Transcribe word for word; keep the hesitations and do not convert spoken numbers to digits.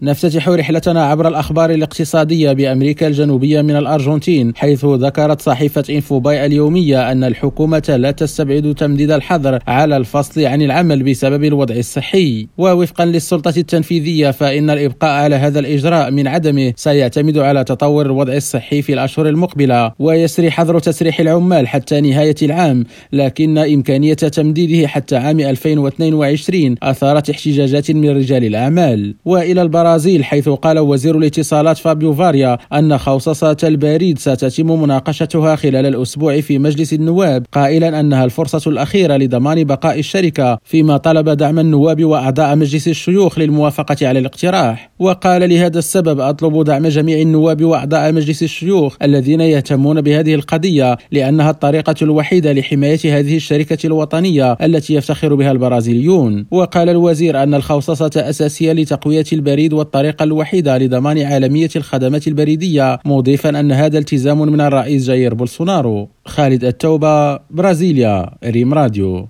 نفتتح رحلتنا عبر الأخبار الاقتصادية بأمريكا الجنوبية من الأرجنتين، حيث ذكرت صحيفة إنفوباي اليومية أن الحكومة لا تستبعد تمديد الحظر على الفصل عن العمل بسبب الوضع الصحي. ووفقا للسلطة التنفيذية فإن الإبقاء على هذا الإجراء من عدمه سيعتمد على تطور الوضع الصحي في الأشهر المقبلة، ويسري حظر تسريح العمال حتى نهاية العام، لكن إمكانية تمديده حتى عام ألفين واثنين وعشرين أثارت احتجاجات من رجال الأعمال. وإلى البرازيل، حيث قال وزير الاتصالات فابيو فاريا أن خوصصة البريد ستتم مناقشتها خلال الأسبوع في مجلس النواب، قائلا أنها الفرصة الأخيرة لضمان بقاء الشركة، فيما طلب دعم النواب وأعضاء مجلس الشيوخ للموافقة على الاقتراح. وقال لهذا السبب أطلب دعم جميع النواب وأعضاء مجلس الشيوخ الذين يهتمون بهذه القضية، لأنها الطريقة الوحيدة لحماية هذه الشركة الوطنية التي يفتخر بها البرازيليون. وقال الوزير أن الخوصصة أساسية لتقوية البريد والطريقة الوحيدة لضمان عالمية الخدمات البريدية، مضيفا أن هذا التزام من الرئيس جاير بولسونارو. خالد التوبة، برازيليا، ريم راديو.